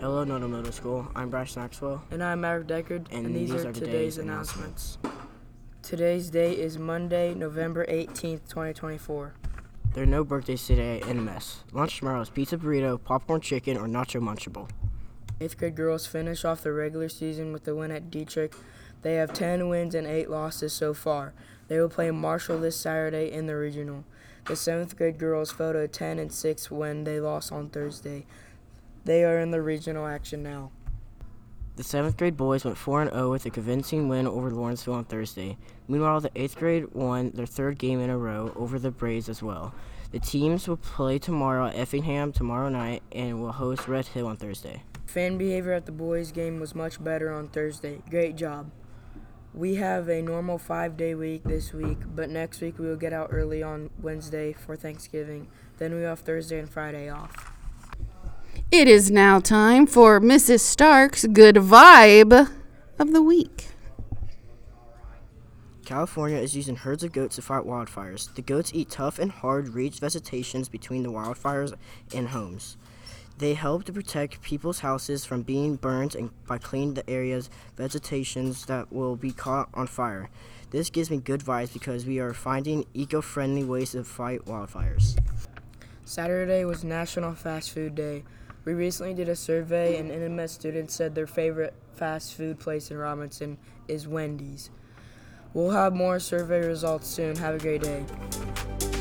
Hello, Noto Middle School. I'm Bryce Maxwell. And I'm Maverick Deckard, and these are today's announcements. Today's day is Monday, November 18th, 2024. There are no birthdays today in MS. Lunch tomorrow is pizza burrito, popcorn chicken, or nacho munchable. 8th grade girls finish off the regular season with the win at Dietrich. They have 10 wins and 8 losses so far. They will play Marshall this Saturday in the regional. The 7th grade girls fell to a 10-6 when they lost on Thursday. They are in the regional action now. The 7th grade boys went 4-0 with a convincing win over Lawrenceville on Thursday. Meanwhile, the 8th grade won their third game in a row over the Braves as well. The teams will play tomorrow at Effingham tomorrow night and will host Red Hill on Thursday. Fan behavior at the boys' game was much better on Thursday. Great job. We have a normal 5-day week this week, but next week we will get out early on Wednesday for Thanksgiving. Then we have Thursday and Friday off. It is now time for Mrs. Stark's Good Vibe of the Week. California is using herds of goats to fight wildfires. The goats eat tough and hard reed vegetations between the wildfires and homes. They help to protect people's houses from being burned and by cleaning the area's vegetations that will be caught on fire. This gives me good vibes because we are finding eco-friendly ways to fight wildfires. Saturday was National Fast Food Day. We recently did a survey, and NMS students said their favorite fast food place in Robinson is Wendy's. We'll have more survey results soon. Have a great day.